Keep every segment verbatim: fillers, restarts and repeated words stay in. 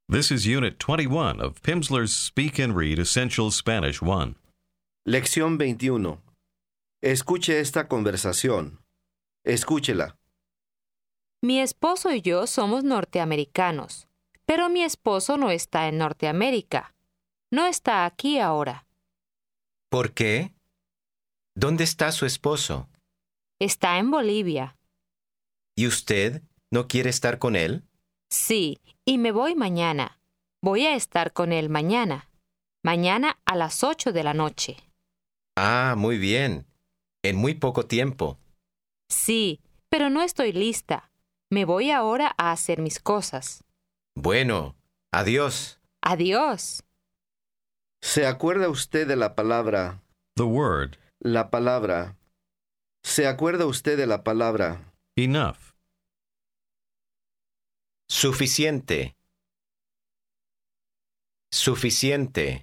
This is Unit twenty-one of Pimsleur's Speak and Read Essential Spanish one. Lección veintiuno. Escuche esta conversación. Escúchela. Mi esposo y yo somos norteamericanos, pero mi esposo no está en Norteamérica. No está aquí ahora. ¿Por qué? ¿Dónde está su esposo? Está en Bolivia. ¿Y usted no quiere estar con él? Sí, y me voy mañana. Voy a estar con él mañana. Mañana a las ocho de la noche. Ah, muy bien. En muy poco tiempo. Sí, pero no estoy lista. Me voy ahora a hacer mis cosas. Bueno, adiós. Adiós. ¿Se acuerda usted de la palabra? The word La palabra. ¿Se acuerda usted de la palabra? enough. Suficiente. Suficiente.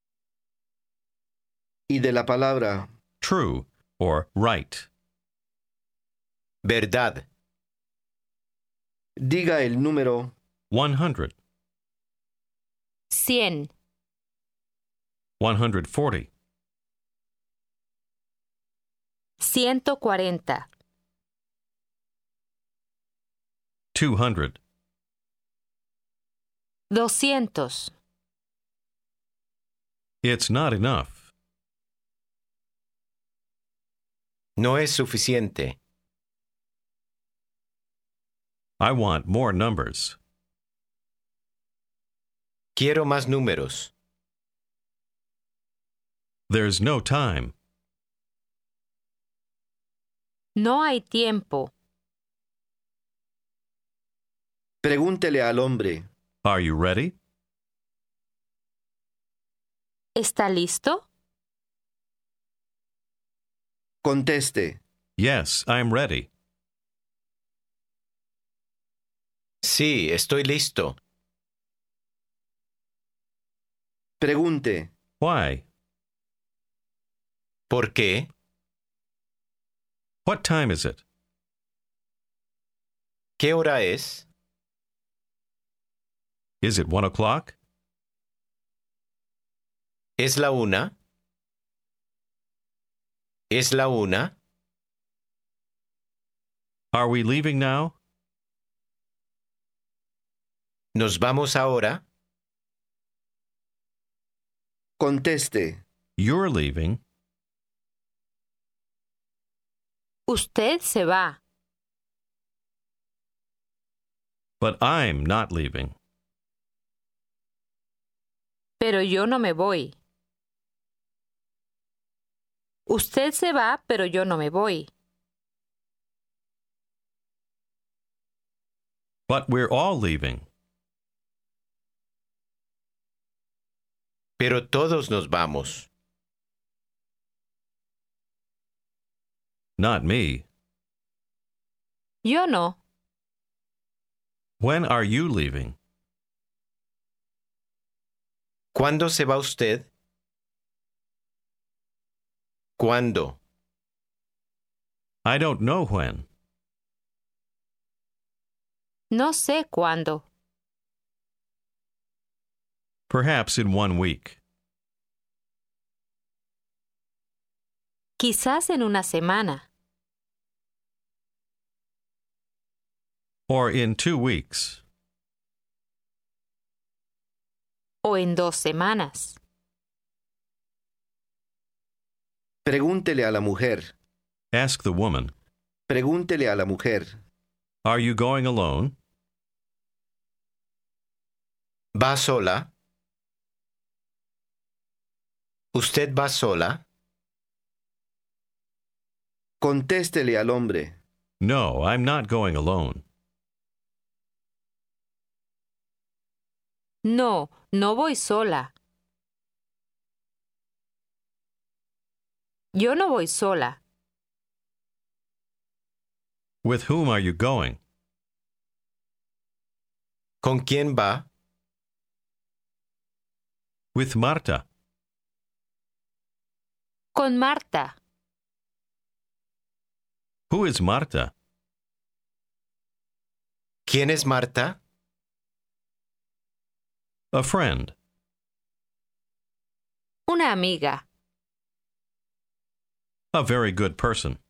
Y de la palabra True or right. Verdad. diga el número one hundred, Cien. one hundred forty, Ciento cuarenta. two hundred, Doscientos. it's not enough. No es suficiente. I want more numbers. Quiero más números. There's no time. No hay tiempo. Pregúntele al hombre. Are you ready? ¿Está listo? Conteste. Yes, I'm ready. Sí, estoy listo. Pregunte. Why? ¿Por qué? What time is it? ¿Qué hora es? Is it one o'clock? ¿Es la una? ¿Es la una? Are we leaving now? ¿Nos vamos ahora? Conteste. You're leaving. Usted se va. But I'm not leaving. Pero yo no me voy. Usted se va, pero yo no me voy. But we're all leaving. Pero todos nos vamos. Not me. Yo no. When are you leaving? ¿Cuándo se va usted? ¿Cuándo? I don't know when. No sé cuándo. Perhaps in one week. Quizás en una semana. Or in two weeks. O en dos semanas. Pregúntele a la mujer. Ask the woman. Pregúntele a la mujer. Are you going alone? ¿Va sola? ¿Usted va sola? Contéstele al hombre. No, I'm not going alone. No, no voy sola. Yo no voy sola. With whom are you going? ¿Con quién va? With Marta. Con Marta. Who is Marta? ¿Quién es Marta? A friend. Una amiga. A very good person.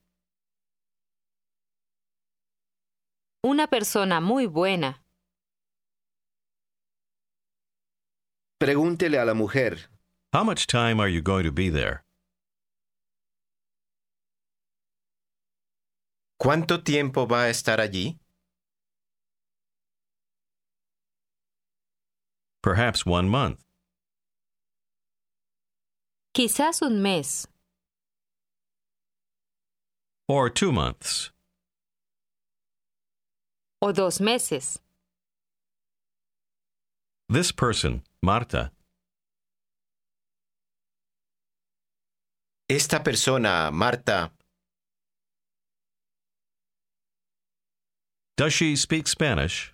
Una persona muy buena. Pregúntele a la mujer. How much time are you going to be there? ¿Cuánto tiempo va a estar allí? Perhaps one month. Quizás un mes. Or two months. O dos meses. This person, Marta. Esta persona, Marta, Does she speak Spanish?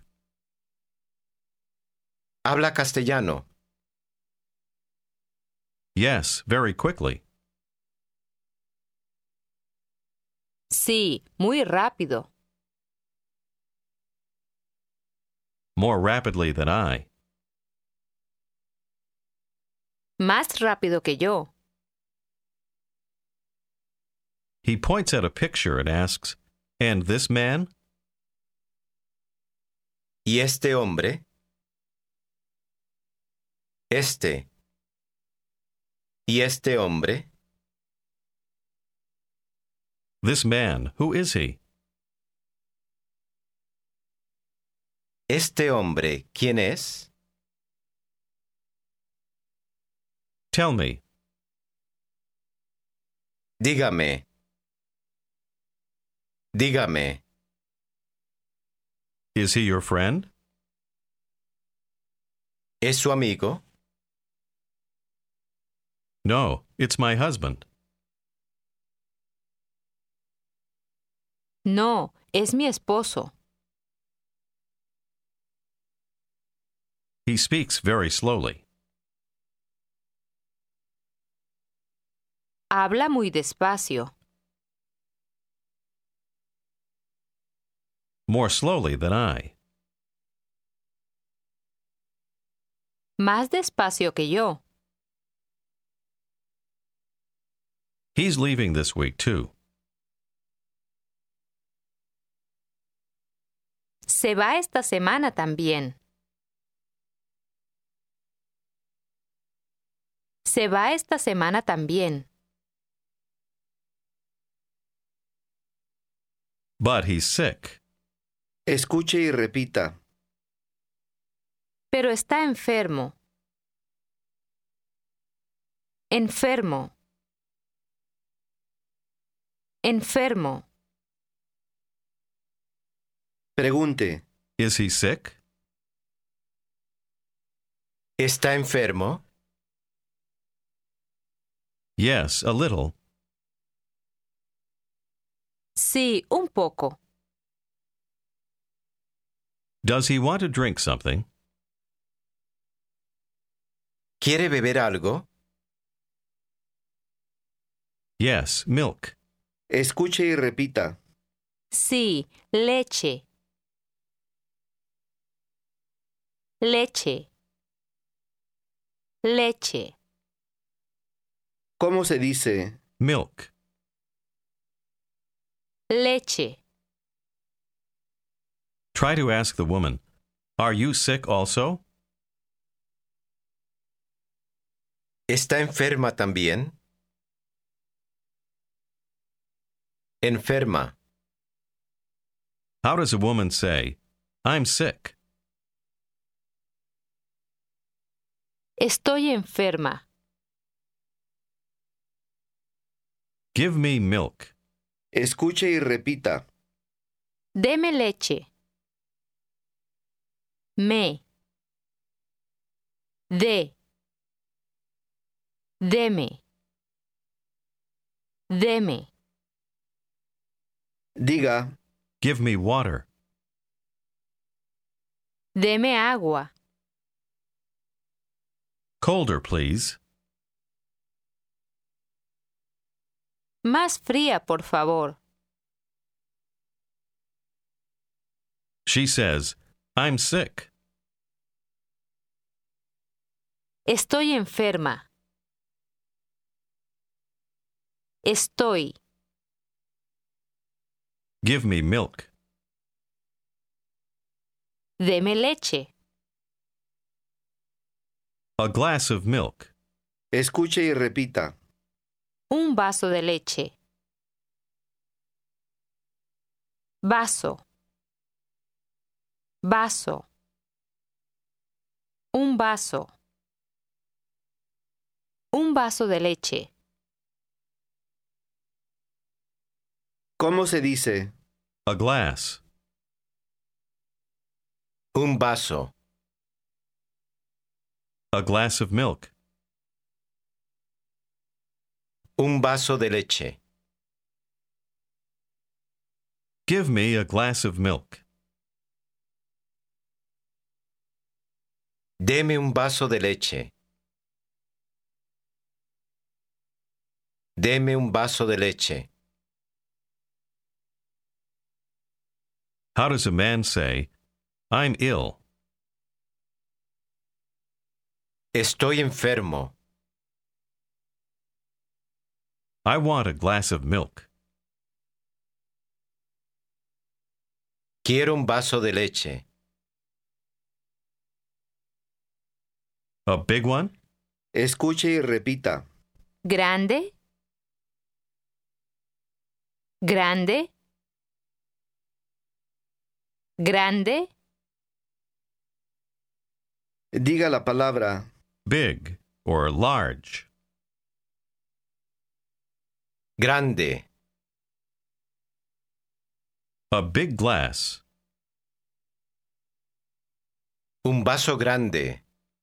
habla castellano. Yes, very quickly. Sí, muy rápido. More rapidly than I. Más rápido que yo. He points at a picture and asks, "And this man?" ¿Y este hombre? Este. ¿Y este hombre? This man, who is he? Este hombre, ¿quién es? Tell me. Dígame. Dígame. Is he your friend? ¿Es su amigo? No, it's my husband. No, es mi esposo. He speaks very slowly. Habla muy despacio. More slowly than I. Más despacio que yo. He's leaving this week, too. Se va esta semana también. Se va esta semana también. But he's sick. Escuche y repita. Pero está enfermo. Enfermo. Enfermo. Pregunte. Is he sick? ¿Está enfermo? Yes, a little. Sí, un poco. Does he want to drink something? ¿Quiere beber algo? Yes, milk. Escuche y repita. Sí, leche. Leche. Leche. ¿Cómo se dice? Milk. Leche. Try to ask the woman, "Are you sick also?" ¿Está enferma también? Enferma. How does a woman say, "I'm sick"? Estoy enferma. Give me milk. Escuche y repita. Deme leche. Me. De. Deme. Deme. Diga. Give me water. Deme agua. Colder, please. Más fría, por favor. She says, "I'm sick." Estoy enferma. Estoy. Give me milk. Deme leche. A glass of milk. Escuche y repita. Un vaso de leche. Vaso. Vaso. Un vaso. Un vaso de leche. ¿Cómo se dice? A glass. Un vaso. A glass of milk. Un vaso de leche. Give me a glass of milk. Deme un vaso de leche. Deme un vaso de leche. How does a man say, I'm ill? Estoy enfermo. I want a glass of milk. Quiero un vaso de leche. A big one? Escuche y repita. ¿Grande? ¿Grande? ¿Grande? Diga la palabra. Big or large? Grande. A big glass. Un vaso grande.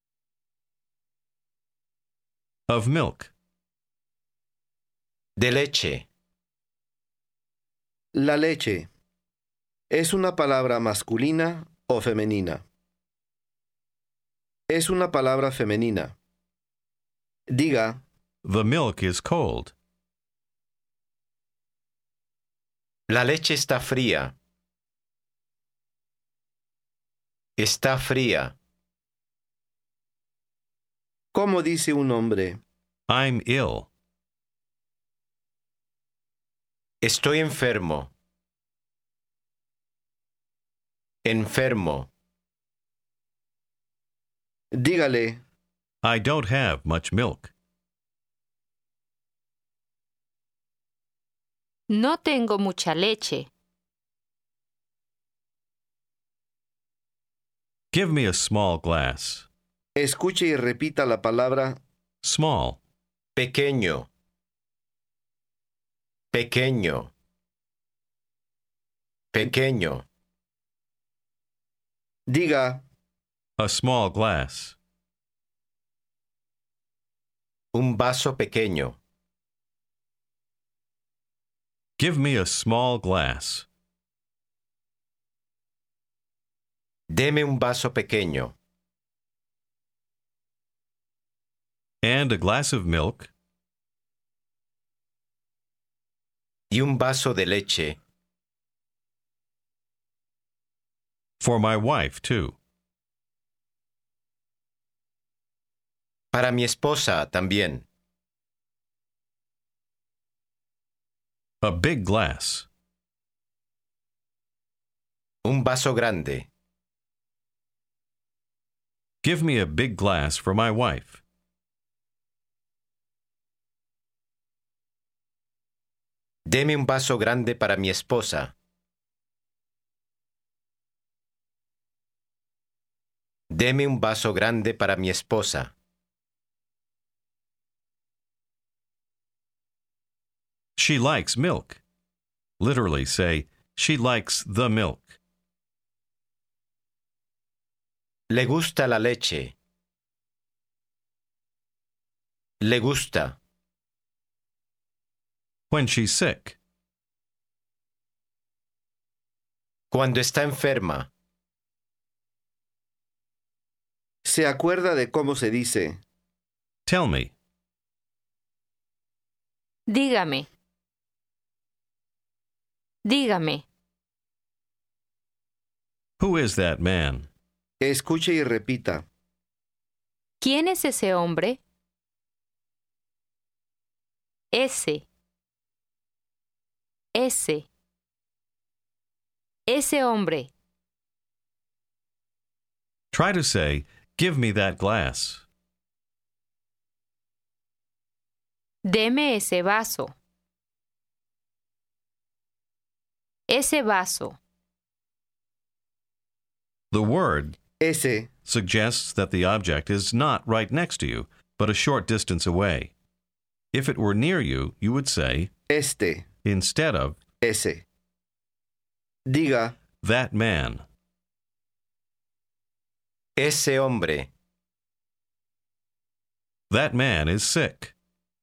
Of milk. De leche. La leche. ¿Es una palabra masculina o femenina? Es una palabra femenina. Diga, The milk is cold. La leche está fría. Está fría. ¿cómo dice un hombre? I'm ill. Estoy enfermo. Enfermo. Dígale, I don't have much milk. No tengo mucha leche. Give me a small glass. escuche y repita la palabra Small. Pequeño. Pequeño. Pequeño. Diga, A small glass. Un vaso pequeño. Give me a small glass. Deme un vaso pequeño. And a glass of milk. Y un vaso de leche. For my wife, too. Para mi esposa también. A big glass. Un vaso grande. Give me a big glass for my wife. Deme un vaso grande para mi esposa. Deme un vaso grande para mi esposa. She likes milk. Literally say, she likes the milk. Le gusta la leche. Le gusta. When she's sick. Cuando está enferma. ¿se acuerda de cómo se dice? Tell me. Dígame. Dígame. Who is that man? Escuche y repita. ¿Quién es ese hombre? Ese. Ese. Ese hombre. Try to say, give me that glass. Deme ese vaso. Ese vaso. The word ese, suggests that the object is not right next to you, but a short distance away. If it were near you, you would say, este, instead of, ese. Diga, that man. Ese hombre. That man is sick.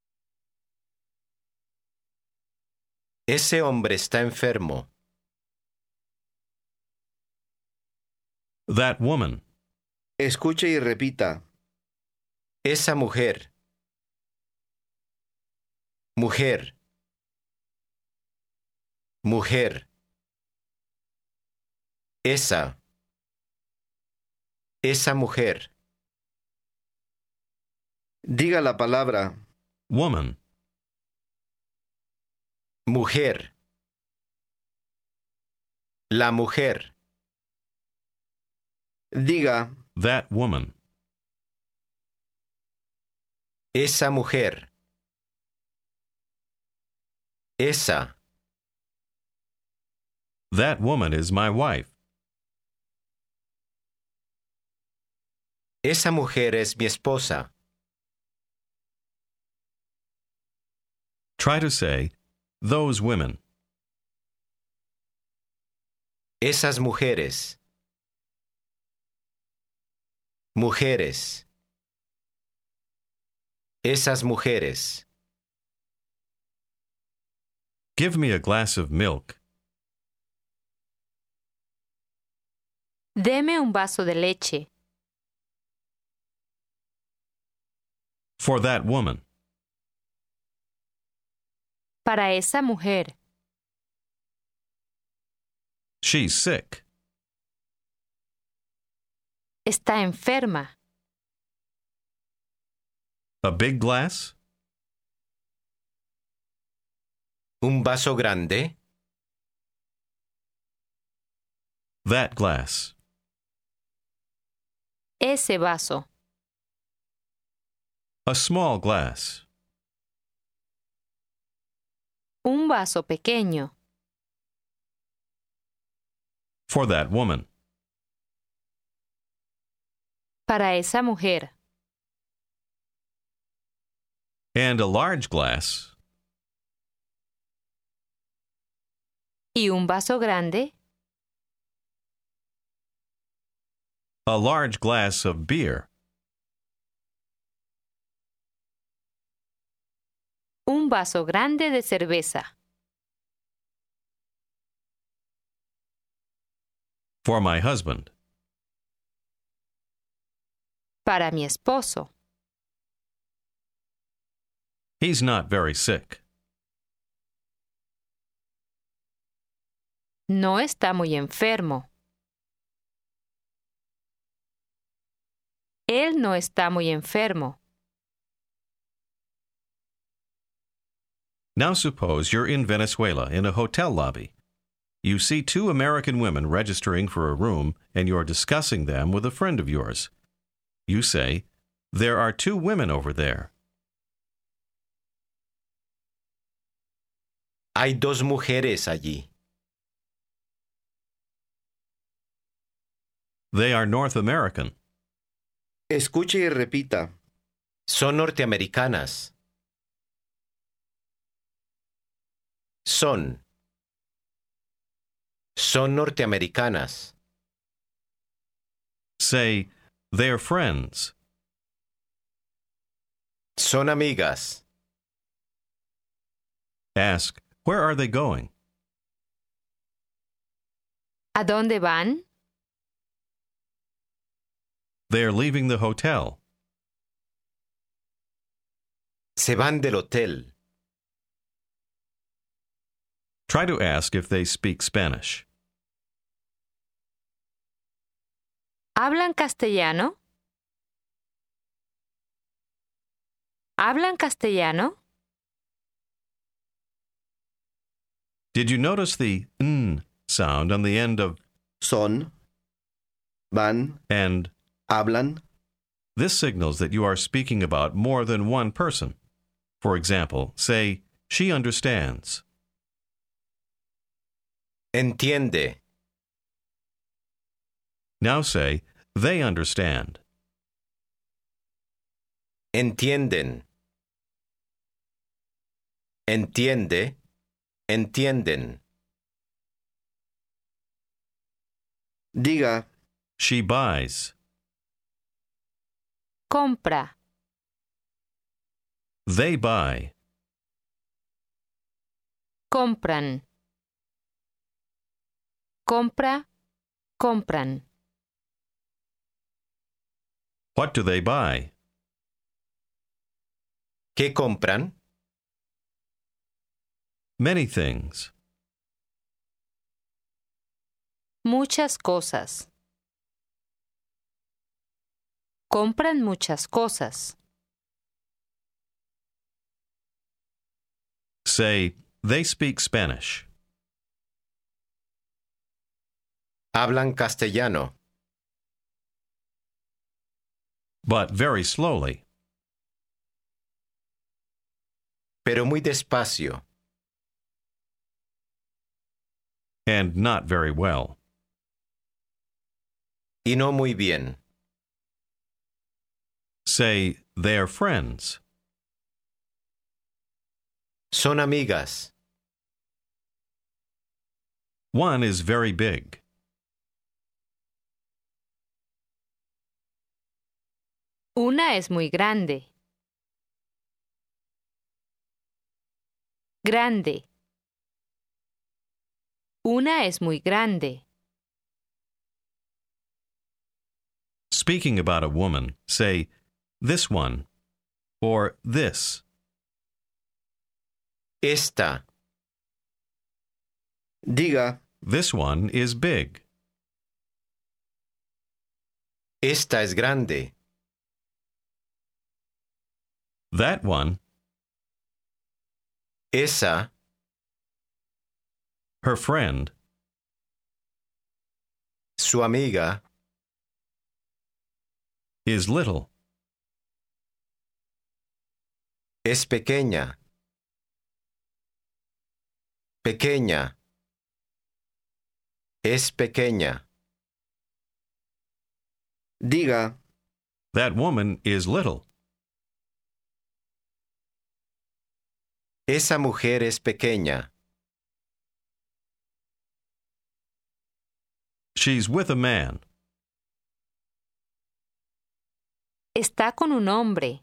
Ese hombre está enfermo. That woman. escuche y repita. Esa mujer. Mujer. Mujer. Esa. Esa mujer. Diga la palabra. Woman. Mujer. La mujer. Diga, That woman. Esa mujer. Esa. That woman is my wife. Esa mujer es mi esposa. Try to say, those women. Esas mujeres. Mujeres. Esas mujeres. Give me a glass of milk. Deme un vaso de leche. For that woman. Para esa mujer. She's sick. Está enferma. A big glass? Un vaso grande. That glass. Ese vaso. A small glass. Un vaso pequeño. For that woman. Para esa mujer. And a large glass. ¿Y un vaso grande? A large glass of beer. Un vaso grande de cerveza. For my husband. Para mi esposo. He's not very sick. No está muy enfermo. Él no está muy enfermo. Now suppose you're in Venezuela in a hotel lobby. You see two American women registering for a room and you're discussing them with a friend of yours. You say, there are two women over there. Hay dos mujeres allí. They are North American. escuche y repita. Son norteamericanas. Son. Son norteamericanas. Say, they're friends. Son amigas. Ask, where are they going? ¿A dónde van? They're leaving the hotel. Se van del hotel. Try to ask if they speak Spanish. ¿Hablan castellano? ¿Hablan castellano? Did you notice the n sound on the end of Son, van, and? hablan. This signals that you are speaking about more than one person. For example, say, she understands. Entiende. Now say, they understand. Entienden. Entiende. Entienden. Diga, She buys. Compra. They buy. Compran. Compra. Compran. What do they buy? ¿Qué compran? Many things. Muchas cosas. Compran muchas cosas. Say, they speak Spanish. Hablan castellano. But very slowly. Pero muy despacio. And not very well. Y no muy bien. Say, they're friends. Son amigas. One is very big. Una es muy grande. Grande. Una es muy grande. Speaking about a woman, say, this one, or this. Esta. diga, This one is big. Esta es grande. That one, Esa. her friend, Su amiga. is little. Es pequeña. Pequeña. Es pequeña. diga, That woman is little. Esa mujer es pequeña. She's with a man. Está con un hombre.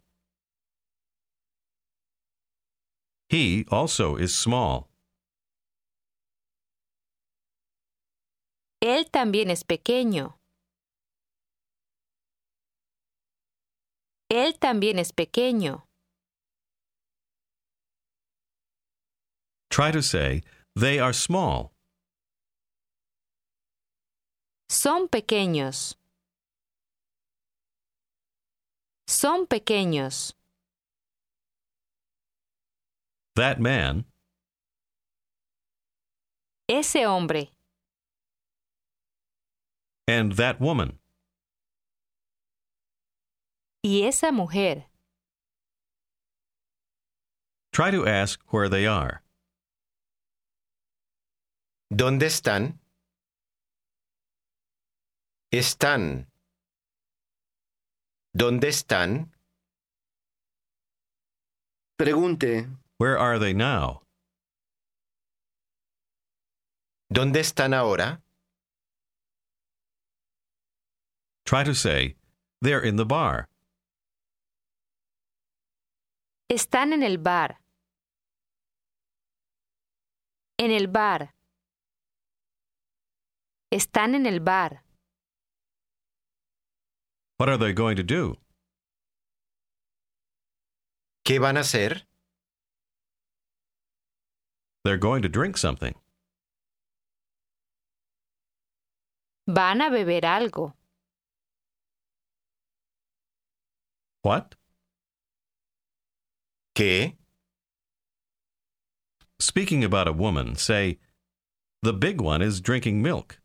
He also is small. Él también es pequeño. Él también es pequeño. Try to say, they are small. Son pequeños. Son pequeños. That man, Ese hombre. and that woman. Y esa mujer. Try to ask where they are. ¿Dónde están? Están. ¿Dónde están? pregunte, Where are they now? ¿Dónde están ahora? Try to say, they're in the bar. Están en el bar. En el bar. Están en el bar. What are they going to do? ¿Qué van a hacer? They're going to drink something. Van a beber algo. What? ¿Qué? Speaking about a woman, say, the big one is drinking milk.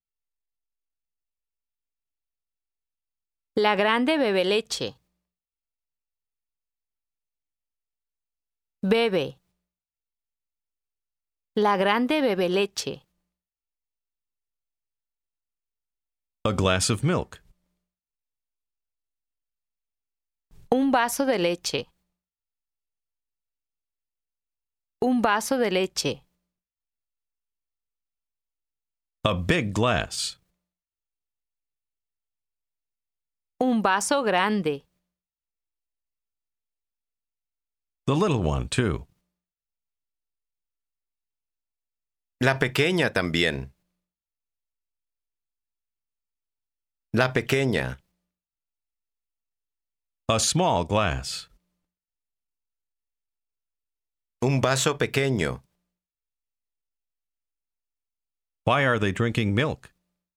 La grande bebe leche. Bebe. La grande bebe leche. A glass of milk. Un vaso de leche. Un vaso de leche. A big glass. Un vaso grande. The little one, too. La pequeña también. La pequeña. A small glass. Un vaso pequeño. Why are they drinking milk?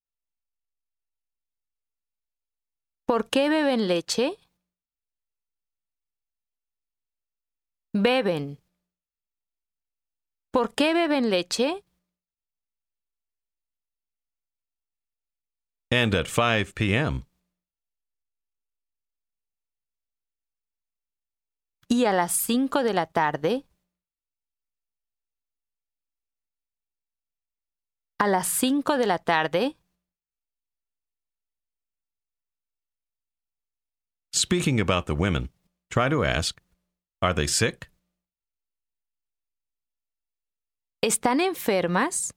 ¿Por qué beben leche? Beben. ¿Por qué beben leche? And at five p.m. ¿Y a las cinco de la tarde? ¿A las cinco de la tarde? Speaking about the women, try to ask, are they sick? ¿Están enfermas?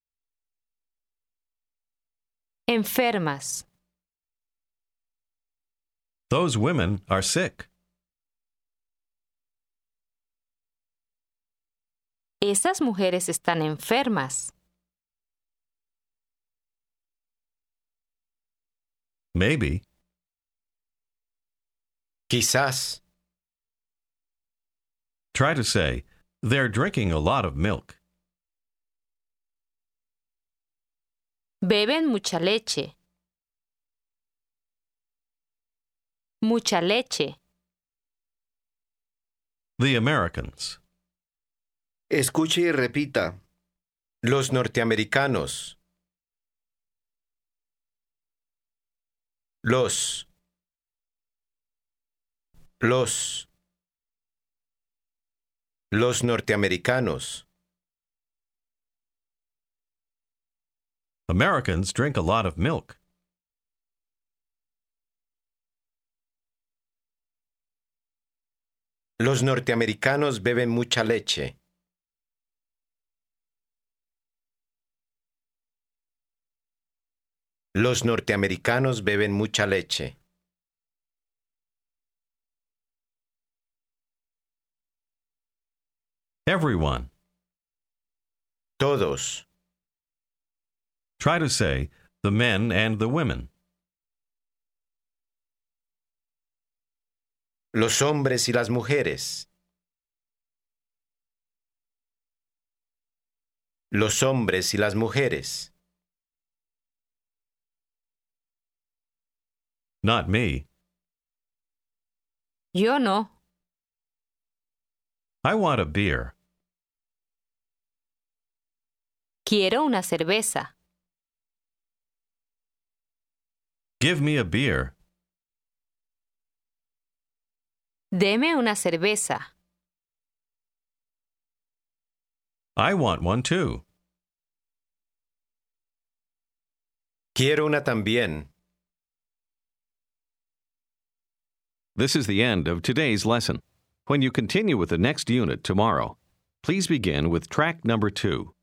Enfermas. Those women are sick. Esas mujeres están enfermas. Maybe. Quizás. Try to say, they're drinking a lot of milk. Beben mucha leche. Mucha leche. The Americans. Escuche y repita. Los norteamericanos. Los. Los. Los norteamericanos. Americans drink a lot of milk. Los norteamericanos beben mucha leche. Los norteamericanos beben mucha leche. Everyone. Todos. Try to say, the men and the women. Los hombres y las mujeres. Los hombres y las mujeres. Not me. Yo no. I want a beer. Quiero una cerveza. Give me a beer. Deme una cerveza. I want one too. Quiero una también. This is the end of today's lesson. When you continue with the next unit tomorrow, please begin with track number two.